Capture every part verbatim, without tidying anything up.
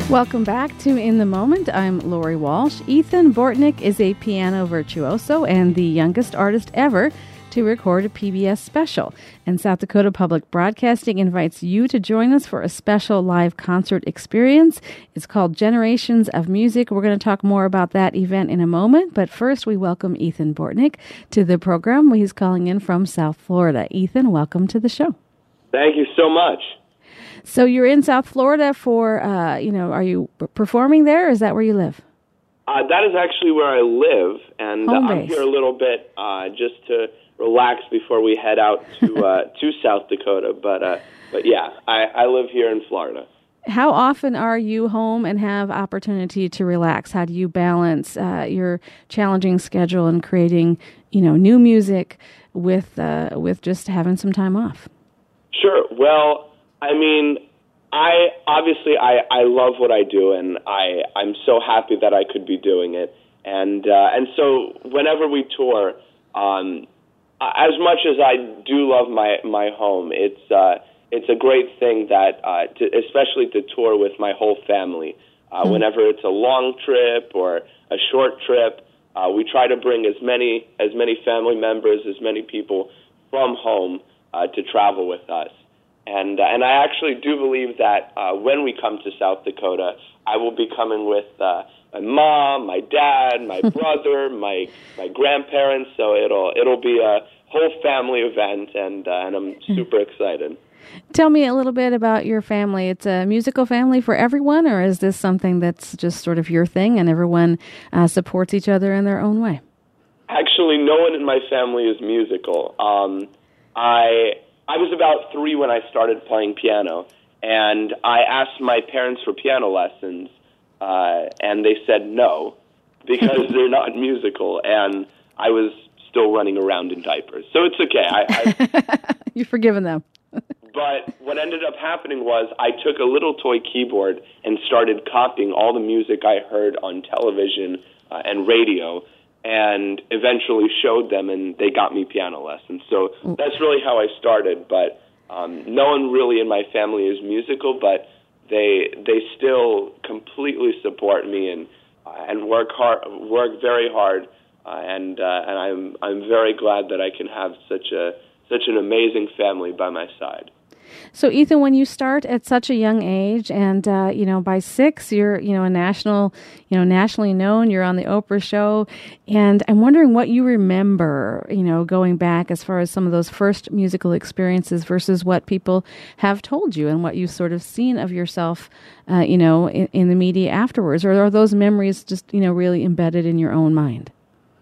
Welcome back to In the Moment. I'm Lori Walsh. Ethan Bortnick is a piano virtuoso and the youngest artist ever to record a P B S special. And South Dakota Public Broadcasting invites you to join us for a special live concert experience. It's called Generations of Music. We're going to talk more about that event in a moment. But first, we welcome Ethan Bortnick to the program. He's calling in from South Florida. Ethan, welcome to the show. Thank you so much. So you're in South Florida for, uh, you know, are you performing there, or is that where you live? Uh, that is actually where I live, and uh, I'm here a little bit uh, just to relax before we head out to uh, to South Dakota. But uh, but yeah, I, I live here in Florida. How often are you home and have opportunity to relax? How do you balance uh, your challenging schedule and creating, you know, new music with uh, with just having some time off? Sure. Well, I mean, I obviously I, I love what I do, and I I'm so happy that I could be doing it. And uh, and so whenever we tour, um, as much as I do love my my home, it's uh, it's a great thing that uh, to, especially to tour with my whole family. Uh, mm-hmm. Whenever it's a long trip or a short trip, uh, we try to bring as many as many family members, as many people from home uh, to travel with us. And uh, and I actually do believe that uh, when we come to South Dakota, I will be coming with uh, my mom, my dad, my brother, my my grandparents. So it'll it'll be a whole family event, and uh, and I'm super excited. Tell me a little bit about your family. It's a musical family for everyone, or is this something that's just sort of your thing, and everyone uh, supports each other in their own way? Actually, no one in my family is musical. Um, I. I was about three when I started playing piano, and I asked my parents for piano lessons, uh, and they said no, because they're not musical, and I was still running around in diapers. So it's okay. I, I, You've forgiven them. But what ended up happening was I took a little toy keyboard and started copying all the music I heard on television uh, and radio, and eventually showed them, and they got me piano lessons. So that's really how I started. But um, no one really in my family is musical, but they they still completely support me and uh, and work hard, work very hard, uh, and uh, and I'm I'm very glad that I can have such a such an amazing family by my side. So, Ethan, when you start at such a young age, and uh, you know, by six, you're you know a national, you know, nationally known. You're on the Oprah show, and I'm wondering what you remember, you know, going back as far as some of those first musical experiences versus what people have told you and what you've sort of seen of yourself, uh, you know, in, in the media afterwards. Or are those memories just you know really embedded in your own mind?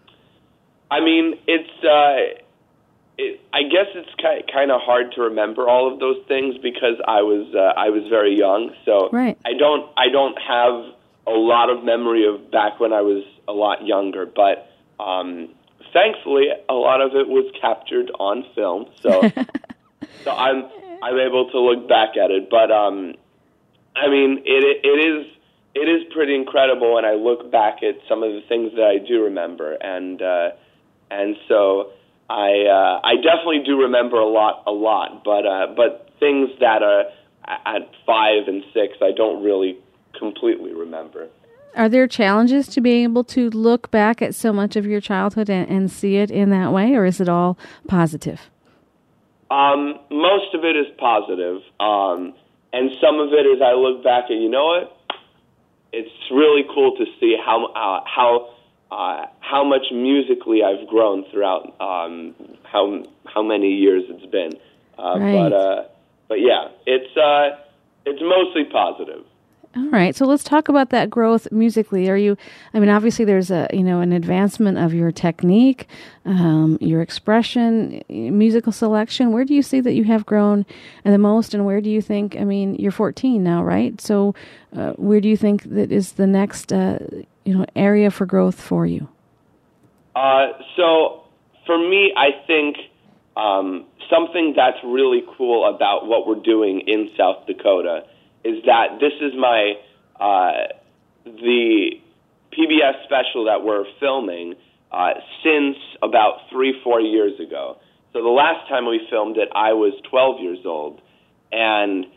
I mean, it's. Uh It, I guess it's kind of hard to remember all of those things because I was uh, I was very young, so right. I don't I don't have a lot of memory of back when I was a lot younger. But um, thankfully, a lot of it was captured on film, so so I'm I'm able to look back at it. But um, I mean, it it is it is pretty incredible when I look back at some of the things that I do remember, and uh, and so. I uh, I definitely do remember a lot, a lot, but uh, but things that are at five and six, I don't really completely remember. Are there challenges to being able to look back at so much of your childhood and, and see it in that way, or is it all positive? Um, most of it is positive, um, and some of it is I look back and you know what? It's really cool to see how uh, how. Uh, how much musically I've grown throughout um, how how many years it's been, uh, right. but uh, but yeah, it's uh, it's mostly positive. All right, so let's talk about that growth musically. Are you? I mean, obviously, there's a you know an advancement of your technique, um, your expression, musical selection. Where do you see that you have grown the most, and where do you think? I mean, you're fourteen now, right? So, uh, where do you think that is the next? Uh, you know, area for growth for you? Uh, so for me, I think um, something that's really cool about what we're doing in South Dakota is that this is my, uh, the P B S special that we're filming uh, since about three, four years ago. So the last time we filmed it, I was twelve years old. And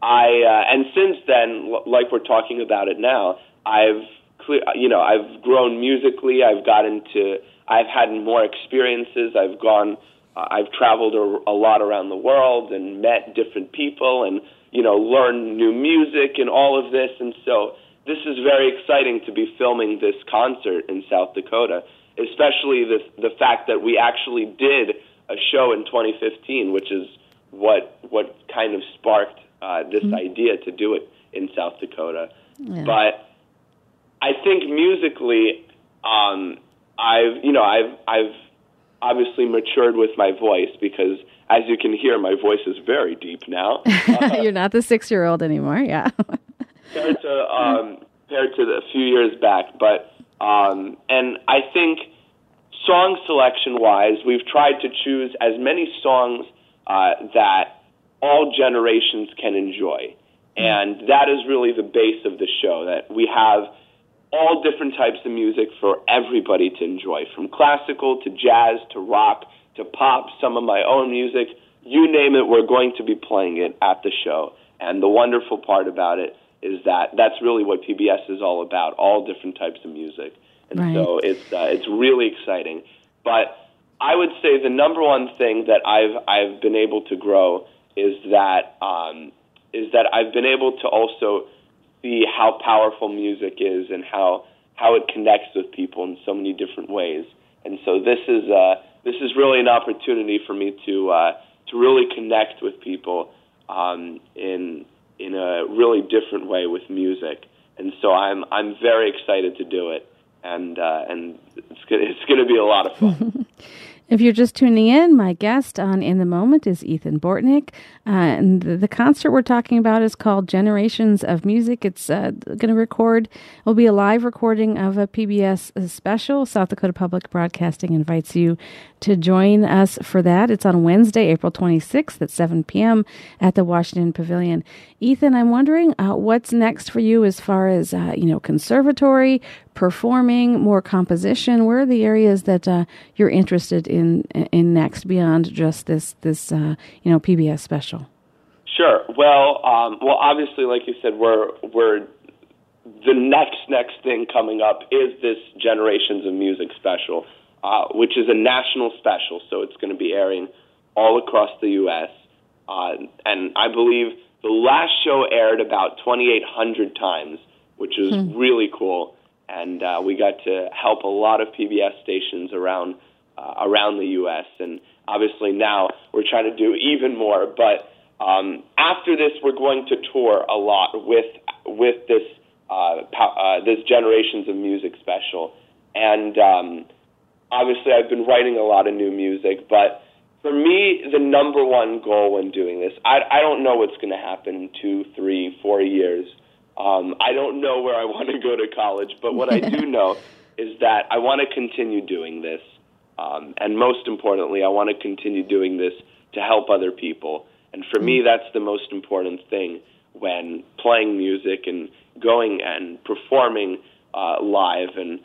I uh, and since then, l- like we're talking about it now, I've clear, you know, I've grown musically. I've gotten to, I've had more experiences. I've gone, uh, I've traveled a, a lot around the world and met different people, and you know, learned new music and all of this. And so, this is very exciting to be filming this concert in South Dakota, especially the the fact that we actually did a show in twenty fifteen, which is what what kind of sparked uh, this mm-hmm. idea to do it in South Dakota. Yeah. But I think musically, um, I've you know I've I've obviously matured with my voice, because as you can hear, my voice is very deep now. Uh, You're not the six-year-old anymore, yeah. compared to um, compared to the, a few years back, but um, and I think song selection wise, we've tried to choose as many songs uh, that all generations can enjoy. And that is really the base of the show, that we have all different types of music for everybody to enjoy, from classical to jazz to rock to pop, some of my own music. You name it, we're going to be playing it at the show. And the wonderful part about it is that that's really what P B S is all about, all different types of music. And right. so it's uh, it's really exciting. But I would say the number one thing that I've I've been able to grow is that um, is that I've been able to also see how powerful music is and how how it connects with people in so many different ways. And so this is uh, this is really an opportunity for me to uh, to really connect with people um, in in a really different way with music. And so I'm I'm very excited to do it. And uh, and it's gonna, it's going to be a lot of fun. If you're just tuning in, my guest on In the Moment is Ethan Bortnick. Uh, and the, the concert we're talking about is called Generations of Music. It's uh, going to record, it will be a live recording of a P B S special. South Dakota Public Broadcasting invites you to join us for that. It's on Wednesday, April twenty-sixth at seven p.m. at the Washington Pavilion. Ethan, I'm wondering uh, what's next for you as far as, uh, you know, conservatory, performing, more composition. Where are the areas that uh, you're interested in in next beyond just this this uh, you know P B S special? Sure. Well, um, well, obviously, like you said, we're we're the next next thing coming up is this Generations of Music special, uh, which is a national special. So it's going to be airing all across the U S Uh, and I believe the last show aired about twenty-eight hundred times, which is hmm. really cool. And uh, we got to help a lot of P B S stations around uh, around the U S And obviously now we're trying to do even more. But um, after this, we're going to tour a lot with with this uh, uh, this Generations of Music special. And um, obviously, I've been writing a lot of new music. But for me, the number one goal when doing this, I, I don't know what's going to happen in two, three, four years. Um, I don't know where I want to go to college, but what I do know is that I want to continue doing this. Um, and most importantly, I want to continue doing this to help other people. And for me, that's the most important thing when playing music and going and performing uh, live. And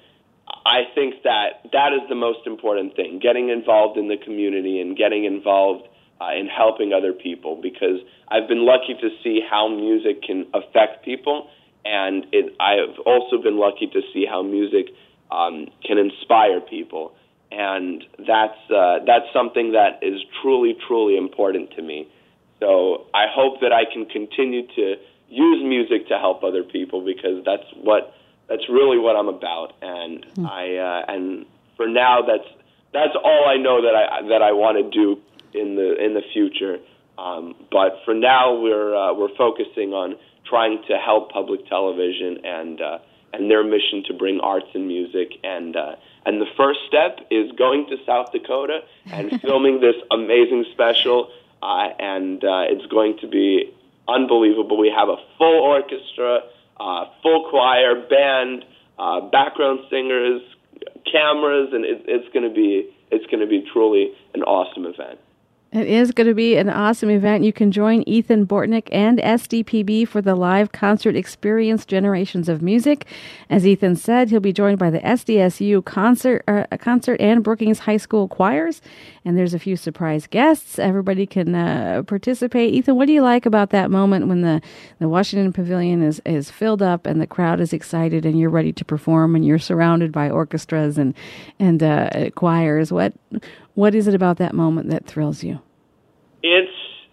I think that that is the most important thing, getting involved in the community and getting involved Uh, in helping other people, because I've been lucky to see how music can affect people, and it, I've also been lucky to see how music um, can inspire people, and that's uh, that's something that is truly, truly important to me. So I hope that I can continue to use music to help other people, because that's what that's really what I'm about, and mm. I uh, and for now that's that's all I know that I that I want to do in the in the future, um, but for now we're uh, we're focusing on trying to help public television and uh, and their mission to bring arts and music, and uh, and the first step is going to South Dakota and filming this amazing special, uh, and uh, it's going to be unbelievable. We have a full orchestra, uh, full choir, band, uh, background singers, cameras, and it, it's going to be it's going to be truly an awesome event. It is going to be an awesome event. You can join Ethan Bortnick and S D P B for the live concert experience, Generations of Music. As Ethan said, he'll be joined by the S D S U concert, uh, concert and Brookings High School choirs. And there's a few surprise guests. Everybody can uh, participate. Ethan, what do you like about that moment when the, the Washington Pavilion is, is filled up and the crowd is excited and you're ready to perform and you're surrounded by orchestras and, and uh, choirs? What What is it about that moment that thrills you? It's,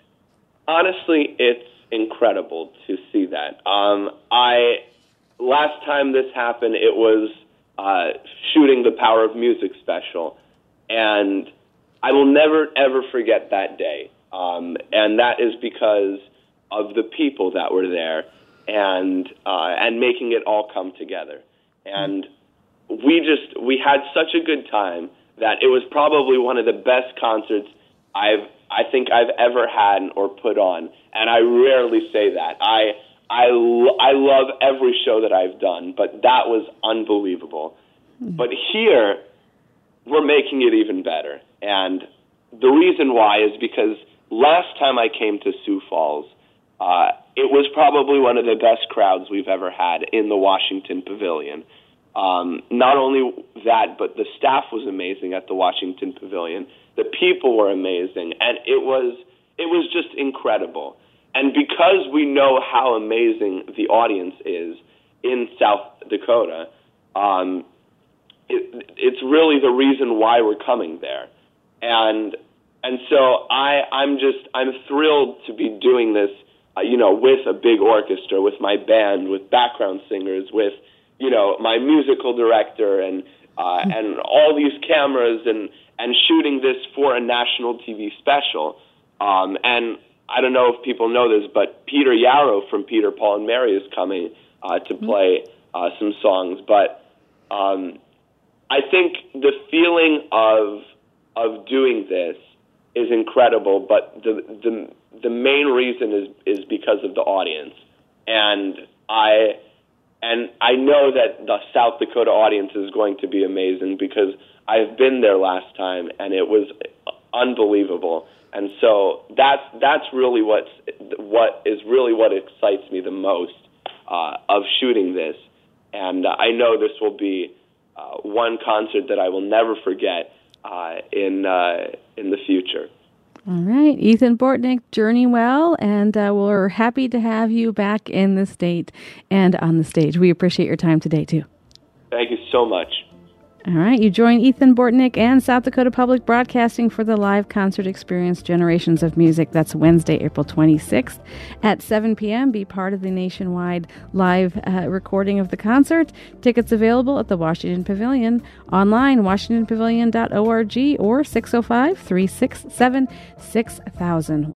honestly, it's incredible to see that. Um, I, last time this happened, it was uh, shooting the Power of Music special, and I will never, ever forget that day. Um, and that is because of the people that were there and uh, and making it all come together. And we just, we had such a good time that it was probably one of the best concerts I've, I think I've ever had or put on. And I rarely say that. I, I, I love every show that I've done, but that was unbelievable. Mm-hmm. But here, we're making it even better. And the reason why is because last time I came to Sioux Falls, uh, it was probably one of the best crowds we've ever had in the Washington Pavilion. Um, not only that, but the staff was amazing at the Washington Pavilion. The people were amazing, and it was it was just incredible. And because we know how amazing the audience is in South Dakota, um, it, it's really the reason why we're coming there. And and so I I'm just I'm thrilled to be doing this, uh, you know, with a big orchestra, with my band, with background singers, with you know my musical director, and uh, and all these cameras, and and shooting this for a national T V special. Um, and I don't know if people know this, but Peter Yarrow from Peter, Paul, and Mary is coming uh, to play uh, some songs. But um, I think the feeling of of doing this is incredible. But the the the main reason is is because of the audience, and I and I know that the South Dakota audience is going to be amazing because I've been there last time and it was unbelievable. And so that's that's really what's, what is really what excites me the most uh, of shooting this. And uh, I know this will be uh, one concert that I will never forget uh, in uh, in the future. All right, Ethan Bortnick, journey well, and uh, we're happy to have you back in the state and on the stage. We appreciate your time today, too. Thank you so much. All right, you join Ethan Bortnick and South Dakota Public Broadcasting for the live concert experience, Generations of Music. That's Wednesday, April twenty-sixth at seven p.m. Be part of the nationwide live uh, recording of the concert. Tickets available at the Washington Pavilion, online, washington pavilion dot org, or six oh five, three six seven, six thousand.